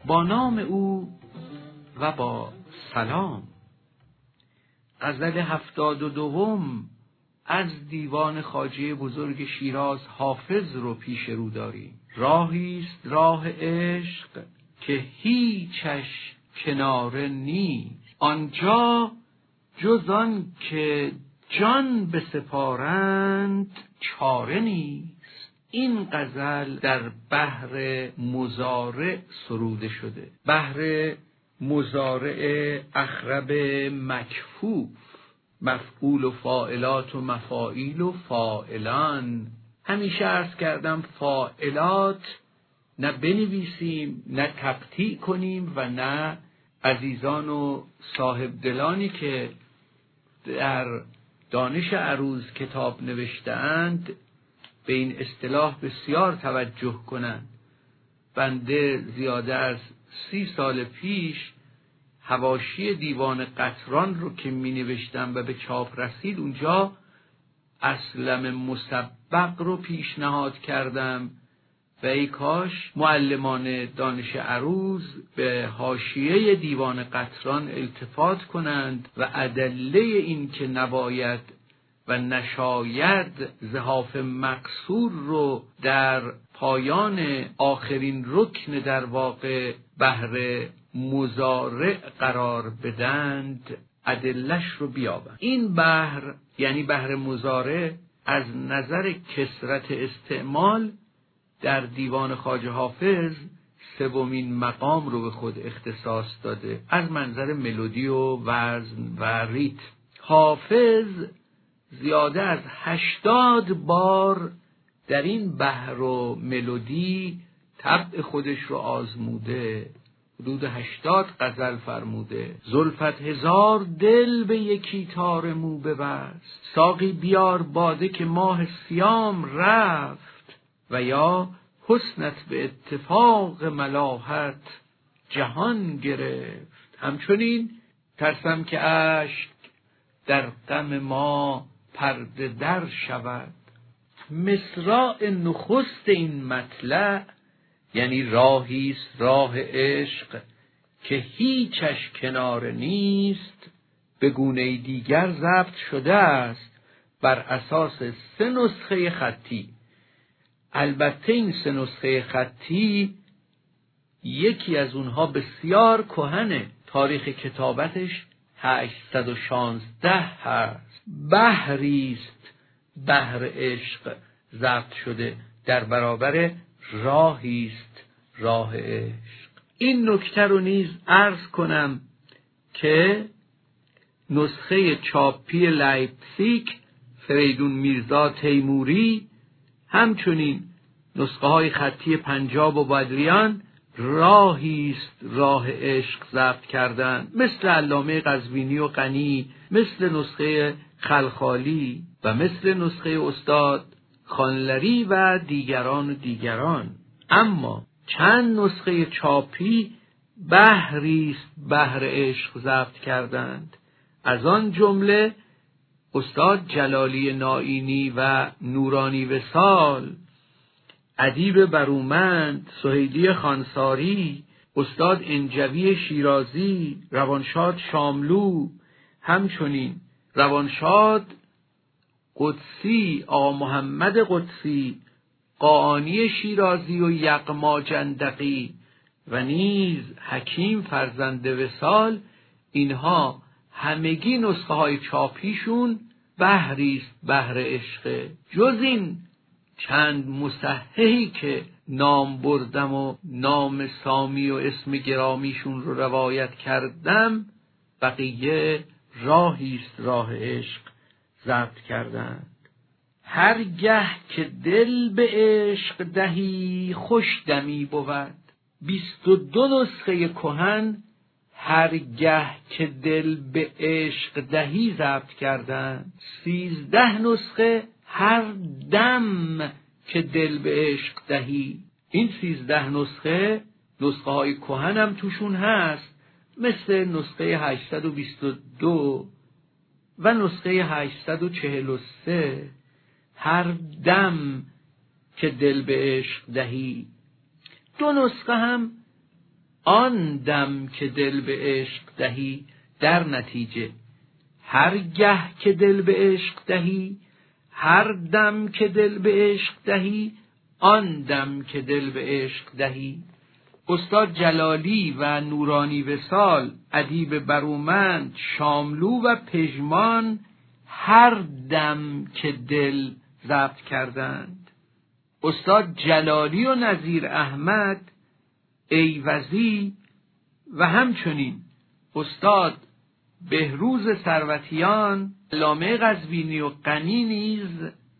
با نام او و با سلام. غزل 72 از دیوان خواجه بزرگ شیراز حافظ رو پیش رو داریم. راهیست راه عشق که هیچش کناره نیست، آنجا جز آن که جان بسپارند چاره نیست. این غزل در بحر مضارع سروده شده، بحر مضارع اخرب مکفوف، مفعول و فاعلات و مفاعیل و فاعلان. همیشه عرض کردم فاعلات نه بنویسیم نه تقطیع کنیم و نه عزیزان و صاحب دلانی که در دانش عروض کتاب نوشته‌اند به این اصطلاح بسیار توجه کنند. بنده زیاده از 30 سال پیش حواشی دیوان قطران رو که می نوشتم و به چاپ رسید، اونجا اسلم مسبق رو پیشنهاد کردم و ای کاش معلمان دانش عروض به حاشیه دیوان قطران التفات کنند و ادله این که نباید و نشاید زحاف مقصور رو در پایان آخرین رکن در واقع بحر مضارع قرار بدند، ادلش رو بیابند. این بحر یعنی بحر مضارع از نظر کثرت استعمال در دیوان خواجه حافظ 3مین مقام رو به خود اختصاص داده از منظر ملودی و وزن و ریتم. حافظ زیاده از 80 بار در این بحر و ملودی طبع خودش رو آزموده، حدود 80 غزل فرموده. زلفت 1000 دل به یکی تار مو ببست، ساقی بیار باده که ماه صیام رفت، و یا حسنت به اتفاق ملاحت جهان گرفت. همچنین ترسم که اشک در غم ما پرده در شود. مصرع نخست این مطلع یعنی راهیست راه عشق که هیچش کناره نیست، به گونه دیگر ضبط شده است بر اساس 3 نسخه خطی. البته این 3 نسخه خطی یکی از اونها بسیار کهنه، تاریخ کتابتش 816 هست. بحریست بحر عشق ضبط شده در برابر راهیست راه عشق. این نکته رو نیز عرض کنم که نسخه چاپی لایپزیگ فریدون میرزا تیموری، همچنین نسخه های خطی پنجاب و بادریان راهیست راه عشق ضبط کردند، مثل علامه قزوینی و غنی، مثل نسخه خلخالی و مثل نسخه استاد خانلری و دیگران. اما چند نسخه چاپی بحریست بحر عشق ضبط کردند، از آن جمله استاد جلالی نائینی و نورانی وصال، ادیب برومند، سهیلی خانساری، استاد انجوی شیرازی، روانشاد شاملو، همچنین روانشاد قدسی آقا محمد قدسی، قاآنی شیرازی و یغما جندقی و نیز حکیم فرزند وصال. اینها همگی نسخه های چاپیشون بحریست بحر عشق. جز این چند مصححی که نام بردم و نام سامی و اسم گرامیشون رو روایت کردم، بقیه راهیست راه عشق ضبط کردند. هرگه که دل به عشق دهی خوش دمی بود. 22 نسخه کهن هرگه که دل به عشق دهی ضبط کردند. 13 نسخه هر دم که دل به عشق دهی. این 13 نسخه های کهن هم توشون هست، مثل نسخه 822 و نسخه 843. هر دم که دل به عشق دهی. 2 نسخه هم آن دم که دل به عشق دهی. در نتیجه هر گه که دل به عشق دهی، هر دم که دل به عشق دهی، آن دم که دل به عشق دهی. استاد جلالی و نورانی وصال، ادیب برومند، شاملو و پژمان هر دم که دل ضبط کردند. استاد جلالی و نظیر احمد، ایوزی و همچنین استاد بهروز ثروتیان، علامه قزوینی و غنی نیز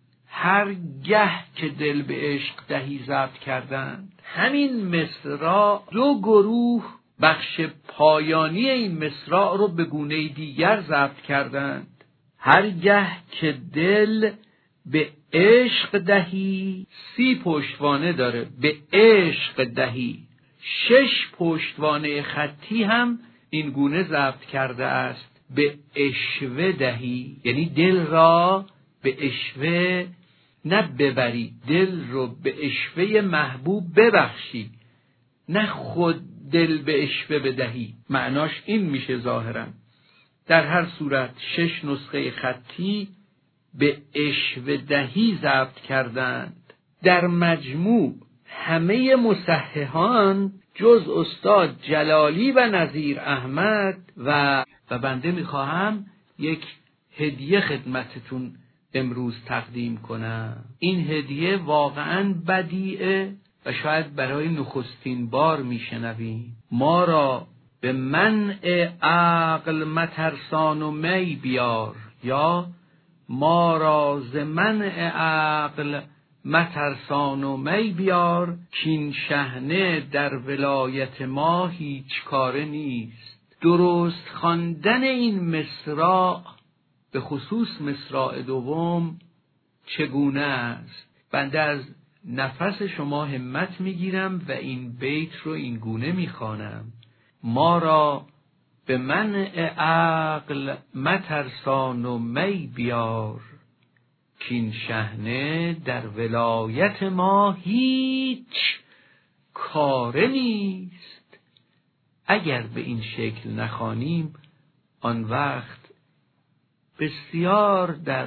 هر گه که دل به عشق دهی ضبط کردند. همین مصرع دو گروه بخش پایانی این مصرع رو به گونه دیگر ضبط کردند. هر گه که دل به عشق دهی 30 پشتوانه داره، به عشق دهی. 6 پشتوانه خطی هم این گونه ضبط کرده است، به عشوه دهی، یعنی دل را به عشوه نه ببری، دل رو به عشوه محبوب ببخشی، نه خود دل به عشوه بدهی. معناش این میشه ظاهرا. در هر صورت 6 نسخه خطی به عشوه دهی ضبط کردند. در مجموع همه مصححان جز استاد جلالی و نظیر احمد و بنده میخواهم یک هدیه خدمتتون امروز تقدیم کنم. این هدیه واقعاً بدیعه و شاید برای نخستین بار میشنویم. ما را به منع عقل مترسان و می بیار، یا ما را ز منع عقل مترسان و می بیار، کین شحنه در ولایت ما هیچ کاره نیست. درست خواندن این مصرع، به خصوص مصرع دوم، چگونه است؟ بنده از نفس شما همت میگیرم و این بیت رو این گونه میخوانم: ما را به منع عقل مترسان و می بیار، کین شحنه در ولایت ما هیچ کاره نیست. اگر به این شکل نخوانیم، آن وقت بسیار در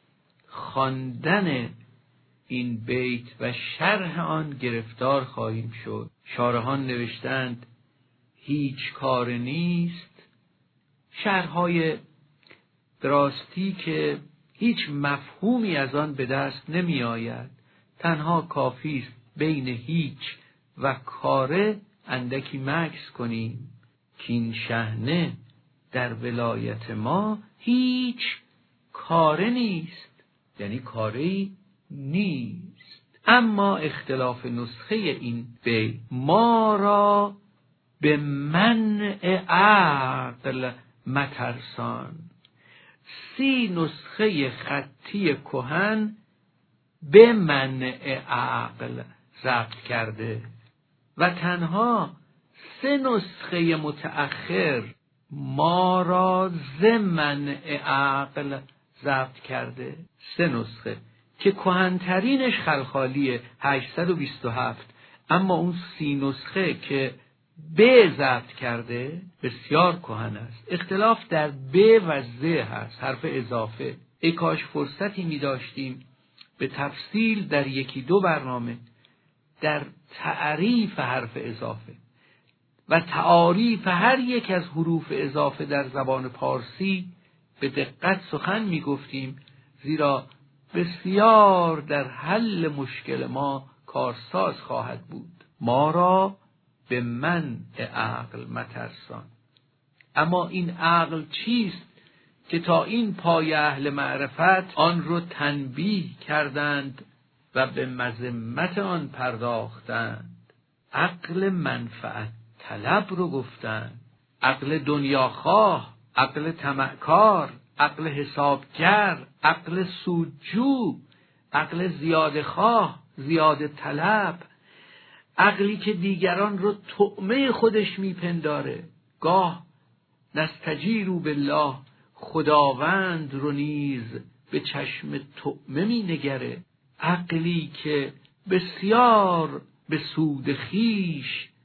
خواندن این بیت و شرح آن گرفتار خواهیم شد. شارحان نوشتند هیچ کار نیست، شرحهای دراستی که هیچ مفهومی از آن به دست نمی آید. تنها کافی است بین هیچ و کاره اندکی مکث کنیم. کین شحنه در ولایت ما هیچ کاره نیست، یعنی کاری نیست. اما اختلاف نسخه این بیت: ما را به منع عقل مترسان. 30 نسخه خطی کهن به منع عقل ضبط کرده و تنها 3 نسخه متأخر ما را ز منع عقل ضبط کرده. 3 نسخه که کهن‌ترینش خلخالیه 827، اما اون 30 نسخه که ب ضبط کرده بسیار کهن است. اختلاف در ب و ز هست، حرف اضافه. ای کاش فرصتی می داشتیم به تفصیل در 1-2 برنامه در تعریف حرف اضافه و تعاریف هر یک از حروف اضافه در زبان پارسی به دقت سخن می گفتیم، زیرا بسیار در حل مشکل ما کارساز خواهد بود. ما را به منع عقل مترسان. اما این عقل چیست که تا این پای اهل معرفت آن رو تنبیه کردند و به مذمت آن پرداختند؟ عقل منفعت طلب رو گفتند، عقل دنیاخواه، عقل طمعکار، عقل حسابگر، عقل سودجو، عقل زیاده خواه، زیاده طلب، عقلی که دیگران رو طعمه خودش میپنداره. گاه نستجیروا بالله، خداوند رو نیز به چشم طعمه مینگره. عقلی که بسیار به سود خیش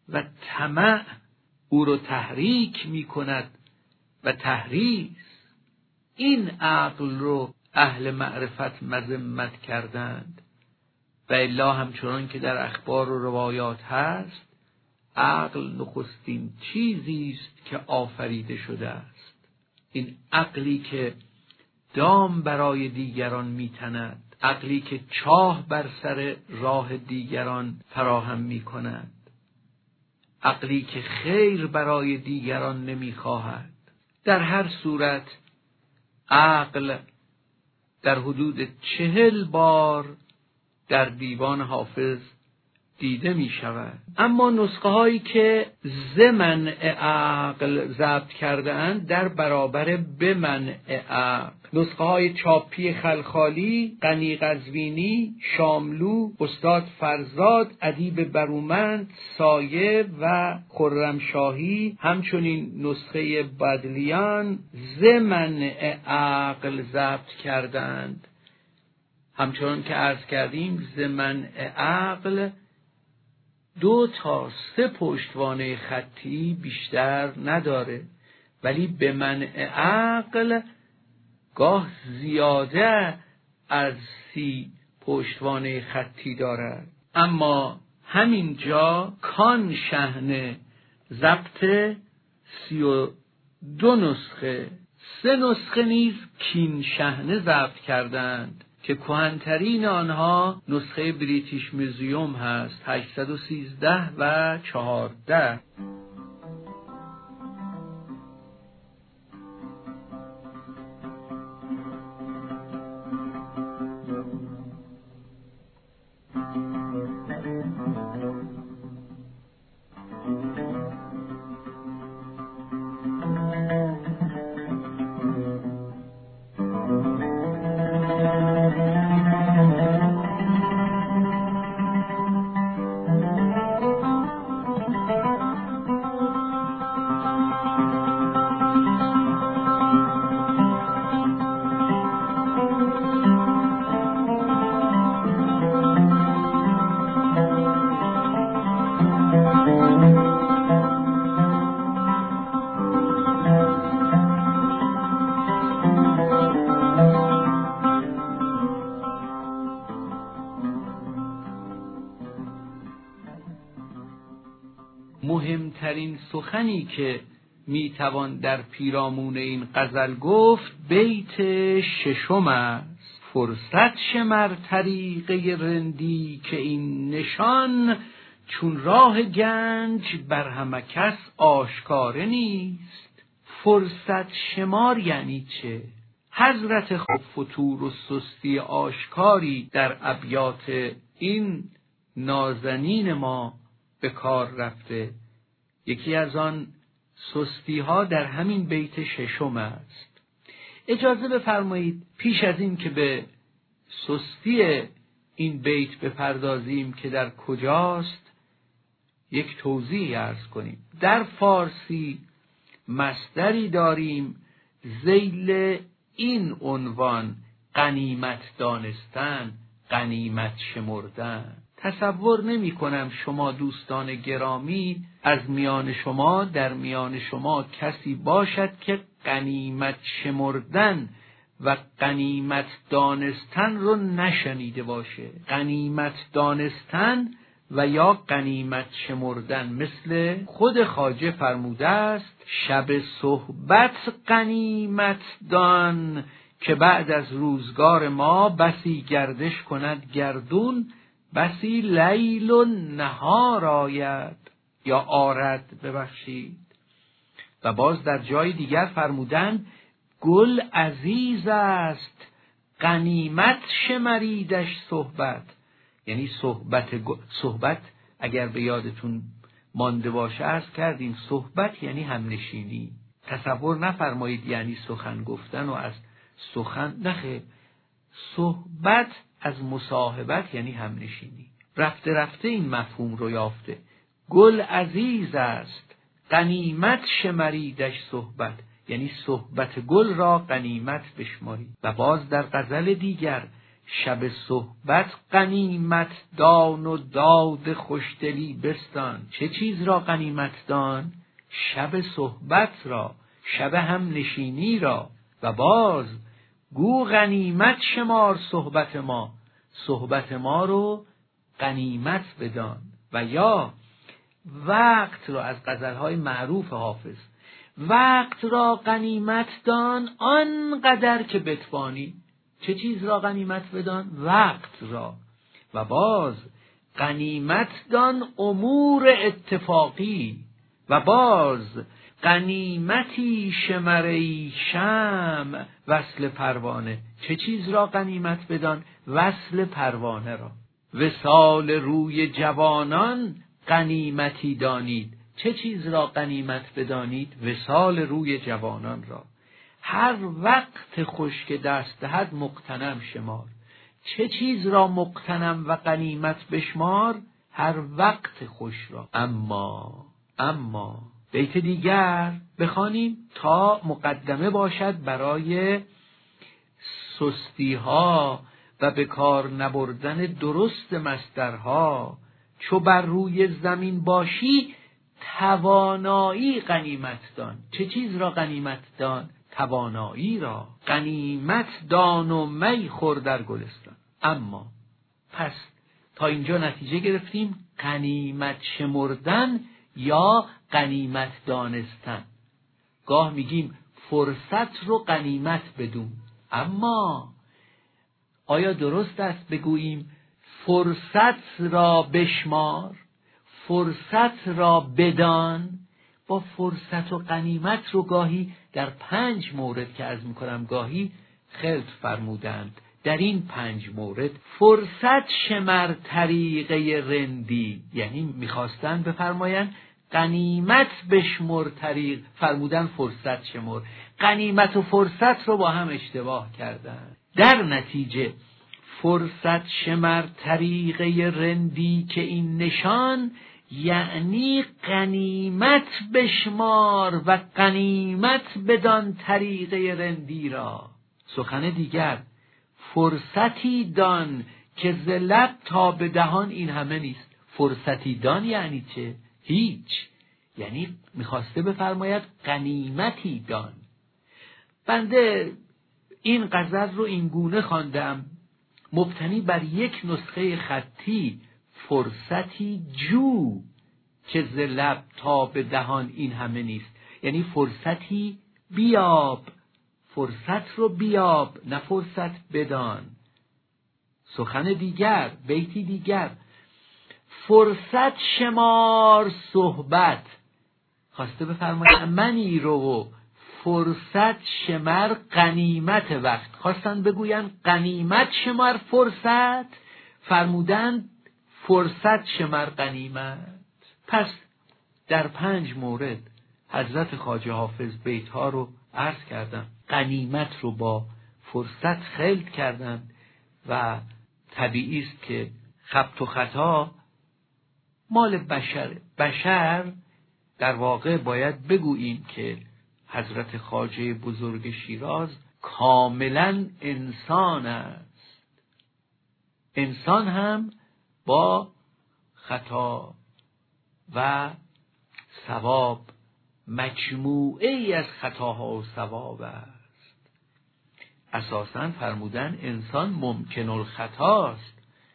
و طمع او رو تحریک می کند و تحریض. این عقل رو اهل معرفت مذمت کردند و الا همچنان که در اخبار و روایات هست، عقل نخستین چیزی است که آفریده شده است. این عقلی که دام برای دیگران میتند، عقلی که چاه بر سر راه دیگران فراهم میکند، عقلی که خیر برای دیگران نمیخواهد. در هر صورت عقل در حدود 40 بار در دیوان حافظ دیده می شود. اما نسخه هایی که ضمن عقل ضبط کرده اند در برابر بمنع عقل، نسخه های چاپی خلخالی، غنی قزوینی، شاملو، استاد فرزاد، ادیب برومند، سایه و خرمشاهی، همچنین نسخه بدلیان ضمن عقل ضبط کردند. همچنان که عرض کردیم ضمن عقل 2 تا 3 پشتوانه خطی بیشتر نداره، ولی به منع عقل گاه زیاده از 30 پشتوانه خطی دارد. اما همینجا کان شحنه ضبط 32 نسخه، 3 نسخه نیز کین شحنه ضبط کردند که کهن‌ترین آنها نسخه بریتیش موزیوم هست، 813 و 14. مهمترین سخنی که میتوان در پیرامون این غزل گفت بیت 6 است. فرصت شمر طریقه رندی که این نشان، چون راه گنج بر همه کس آشکاره نیست. فرصت شمار یعنی چه؟ حضرت فتور و سستی آشکاری در ابیات این نازنین ما به کار رفته. یکی از آن سستی ها در همین بیت 6 است. اجازه بفرمایید پیش از این که به سستی این بیت بپردازیم که در کجاست، یک توضیح عرض کنیم. در فارسی مصدری داریم ذیل این عنوان غنیمت دانستن، غنیمت شمردن. تصور نمی کنم شما دوستان گرامی از میان شما در میان شما کسی باشد که غنیمت شمردن و غنیمت دانستن رو نشنیده باشه. غنیمت دانستن و یا غنیمت شمردن مثل خود خواجه فرموده است شب صحبت غنیمت دان، که بعد از روزگار ما بسی گردش کند گردون، بسی لیل و نهار آید یا آرد ببخشید. و باز در جای دیگر فرمودند گل عزیز است غنیمت شمریدش صحبت. یعنی صحبت اگر به یادتون مانده باشه عرض کردیم صحبت یعنی همنشینی. تصور نفرمایید یعنی سخن گفتن و از سخن نخیر. صحبت از مصاحبت یعنی همنشینی. رفته رفته این مفهوم رو یافته. گل عزیز است غنیمت شمریدش صحبت، یعنی صحبت گل را غنیمت بشماری. و باز در غزل دیگر شب صحبت غنیمت دان و داد خوشدلی بستان. چه چیز را غنیمت دان؟ شب صحبت را، شب هم نشینی را. و باز گو غنیمت شمار صحبت ما رو غنیمت بدان. و یا وقت را، از غزلهای معروف حافظ، وقت را غنیمت دان آنقدر که بتوانی. چه چیز را غنیمت بدان؟ وقت را. و باز غنیمت دان امور اتفاقی. و باز غنیمتی شمری شمع وصل پروانه. چه چیز را غنیمت بدان؟ وصل پروانه را. وصال روی جوانان غنیمتی دانید. چه چیز را غنیمت بدانید؟ وصال روی جوانان را. هر وقت خوش که دست دهد مغتنم شمار. چه چیز را مغتنم و غنیمت بشمار؟ هر وقت خوش را. اما بیت دیگر بخوانیم تا مقدمه باشد برای سستی ها و به کار نبردن درست مصدرها. چو بر روی زمین باشی توانایی غنیمت دان. چه چیز را غنیمت دان؟ توانایی را. غنیمت دان و می خور در گلستان. اما پس تا اینجا نتیجه گرفتیم غنیمت شمردن یا غنیمت دانستن. گاه میگیم فرصت رو غنیمت بدون، اما آیا درست است بگوییم فرصت را بشمار، فرصت را بدان؟ با فرصت و غنیمت رو گاهی در 5 مورد که عرض میکنم گاهی خلط فرمودند. در این 5 مورد فرصت شمر طریقه رندی، یعنی میخواستن بفرمایند غنیمت بشمر طریق، فرمودن فرصت شمر. غنیمت و فرصت رو با هم اشتباه کردن. در نتیجه فرصت شمر طریقه رندی که این نشان، یعنی غنیمت بشمار و غنیمت بدان طریقه رندی را. سخن دیگر فرصتی دان که ز لب تا به دهان این همه نیست. فرصتی دان یعنی چه؟ هیچ. یعنی میخواسته بفرماید غنیمتی دان. بنده این غزل رو این گونه خواندم مبتنی بر یک نسخه خطی: فرصتی جو که ز لب تا به دهان این همه نیست. یعنی فرصتی بیاب، فرصت رو بیاب، نه فرصت بدان. سخن دیگر، بیتی دیگر: فرصت شمار صحبت. خواسته بفرماید منی رو فرصت شمر غنیمت وقت. خواستن بگوین غنیمت شمر فرصت، فرمودن فرصت شمر غنیمت. پس در 5 مورد حضرت خواجه حافظ بیت ها رو عرض کردم، غنیمت رو با فرصت خلط کردن و طبیعی است که خبط و خطا مال بشر در واقع باید بگوییم که حضرت خواجه بزرگ شیراز کاملا انسان است. انسان هم با خطا و ثواب، مجموعه ای از خطاها و ثواب است. اساساً فرمودن انسان ممکن الخطاست،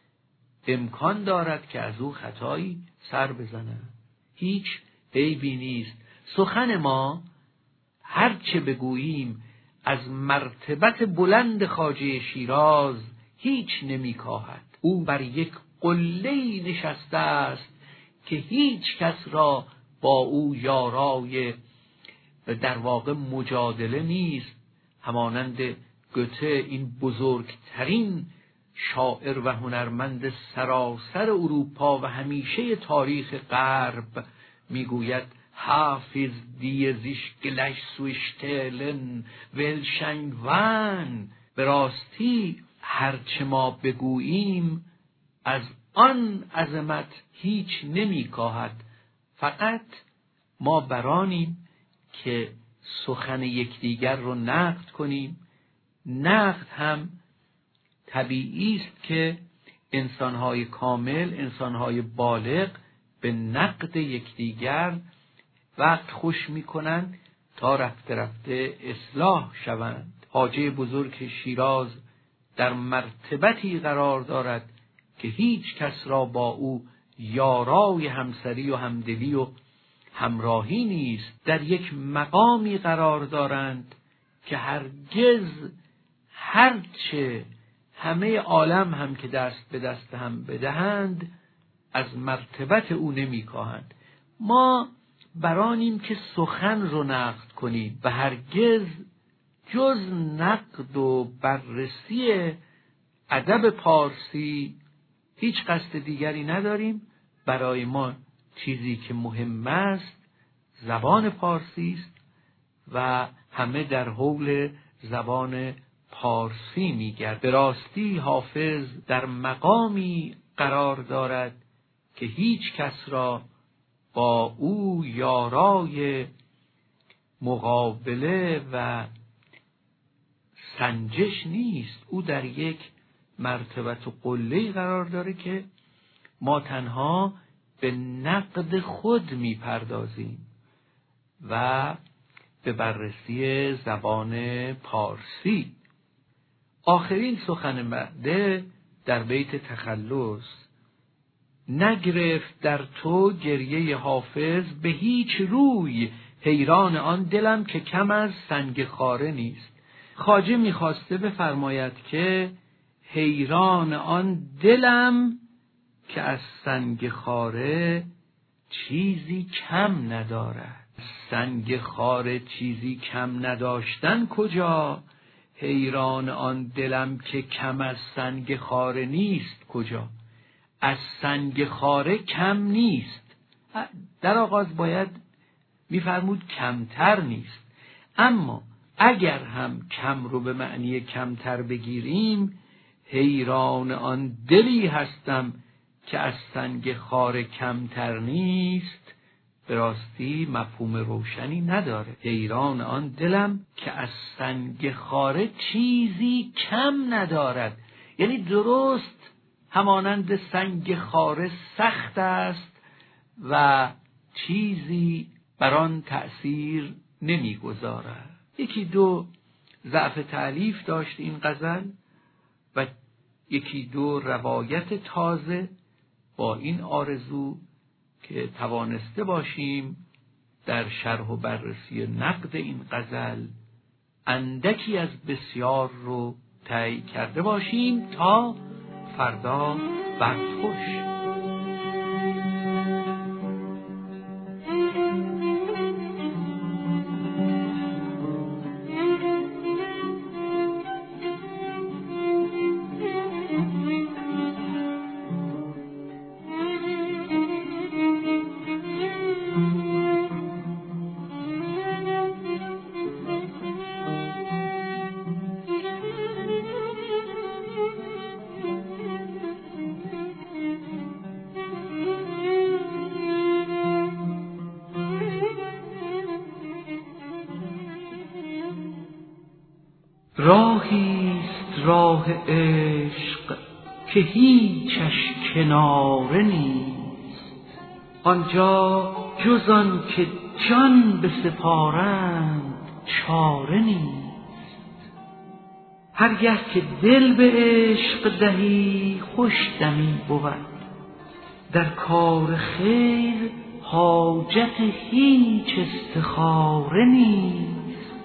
امکان دارد که از او خطایی سر بزند، هیچ عیبی نیست. سخن ما هرچه بگوییم از مرتبت بلند خواجه شیراز هیچ نمیکاهد. او بر یک قله‌ای نشسته است که هیچ کس را با او یارای در واقع مجادله نیست. همانند گوته، این بزرگترین شاعر و هنرمند سراسر اروپا و همیشه تاریخ غرب میگوید: حافظ دی زیش گلش سوشتلن ولشنگوان. به راستی هرچه ما بگوییم از آن عظمت هیچ نمیکاهد، فقط ما برانیم که سخن یکدیگر رو نقد کنیم. نقد هم طبیعی است که انسان‌های کامل، انسان‌های بالغ به نقد یکدیگر وقت خوش می‌کنند تا رفته رفته اصلاح شوند. خواجه بزرگ شیراز در مرتبتی قرار دارد که هیچ کس را با او یارای همسری و همدلی و همراهی نیست. در یک مقامی قرار دارند که هرگز هرچه همه عالم هم که دست به دست هم بدهند از مرتبت او نمی‌کاهند. ما برانیم که سخن رو نقد کنیم و هرگز جز نقد و بررسی ادب پارسی هیچ قصد دیگری نداریم. برای ما چیزی که مهم است زبان پارسی است و همه در حول زبان پارسی میگرد. به راستی حافظ در مقامی قرار دارد که هیچ کس را با او یارای مقابله و سنجش نیست. او در یک مرتبت و قله‌ای قرار داره که ما تنها به نقد خود میپردازیم و به بررسی زبان پارسی. آخرین سخن بعده در بیت تخلص: نگرفت در تو گریه حافظ به هیچ روی، حیران آن دلم که کم از سنگ خاره نیست. خواجه میخواسته بفرماید که حیران آن دلم که از سنگ خاره چیزی کم ندارد. سنگ خاره چیزی کم نداشتن کجا؟ حیران آن دلم که کم از سنگ خاره نیست کجا؟ از سنگ خاره کم نیست. در آغاز باید میفرمود کمتر نیست، اما اگر هم کم رو به معنی کمتر بگیریم، حیران آن دلی هستم که از سنگ خاره کمتر نیست، به راستی مفهوم روشنی نداره. حیران آن دلم که از سنگ خاره چیزی کم ندارد، یعنی درست همانند سنگ خاره سخت است و چیزی بر آن تأثیر نمیگذارد. یکی دو ضعف تألیف داشت این غزل و یکی دو روایت تازه، با این آرزو که توانسته باشیم در شرح و بررسی نقد این غزل اندکی از بسیار رو طی کرده باشیم. تا فردا وقت خوش. راهیست راه عشق که هیچش کناره نیست، آنجا جز آن که جان بسپارند چاره نیست. هرگه که دل به عشق دهی خوش دمی بود، در کار خیر حاجت هیچ استخاره نیست.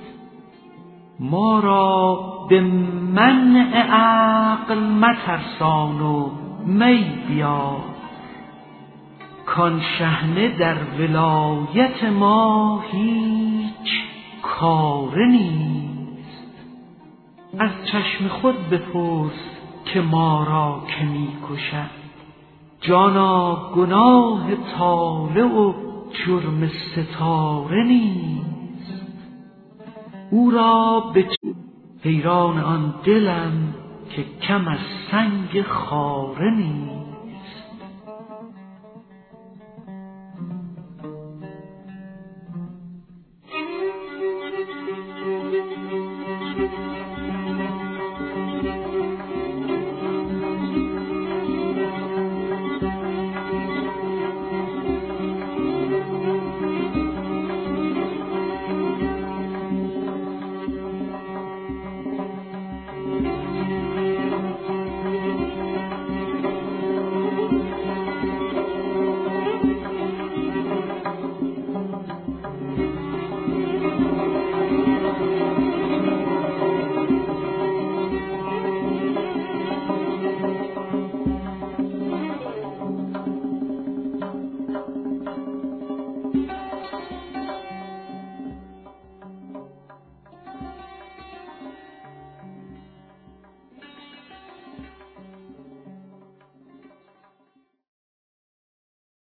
ما را به منع عقل مترسان و می بیار، کان شحنه در ولایت ما هیچ کاره نیست. از چشم خود بپرس که ما را که می کشد، جانا گناه طالع و جرم ستاره نیست. او را به حیران آن دلم که کم از سنگ خاره نیست.